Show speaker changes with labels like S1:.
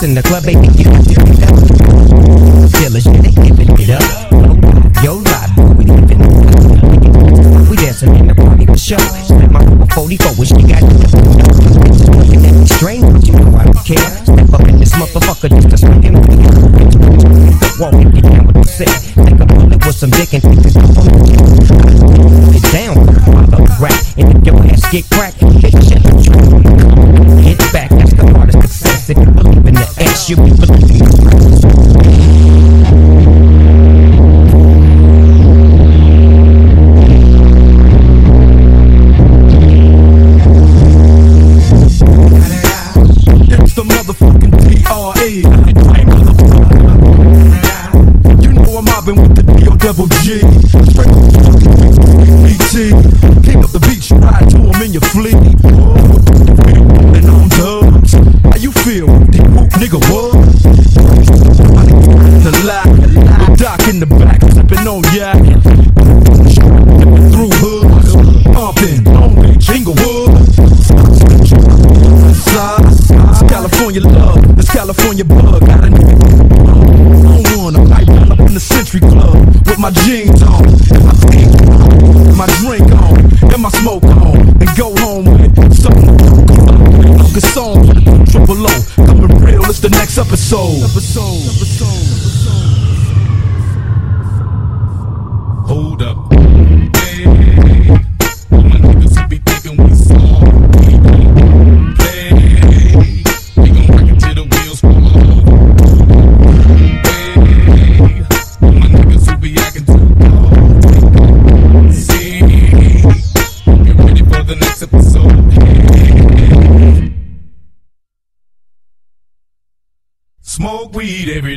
S1: in the club, baby, you got to get up. Dealers, yeah, they giving it up. Yo, live, we living it. We dancing in the party for sure. Step my 44 when she got it. Looking at me strange, but you know I don't care. Step up in this motherfucker just to swing him. Walk and get down with the sick. Take a bullet with some dick and take this up on the get down, follow rap. And if your ass get cracked, bitch, hit back. That's the hardest success. If you believe in the ass, you be believing in the
S2: It's the motherfucking DRE. You know I'm mobbing with the D-O-double-G. E.T. King of the beach, you ride to him in your fleet. And on dubs, how you feel? Nigga, what? The lie, Doc in the back, sipping on yak. Through hoods, pumping, Long Beach, Inglewood. It's California love, it's California bug. Got a nigga on one, I'm like up in the Century Club with my jeans on, and my pink on, my drink on, and my smoke on, and go home with something. A song for the triple O, coming real, it's the next episode.
S3: Hold up. Hey, all my niggas who be thinking we small. Play, we gon' rock it till the wheels fall off. Hey, all my niggas who be acting too cold. See, get ready for the next episode. Smoke weed every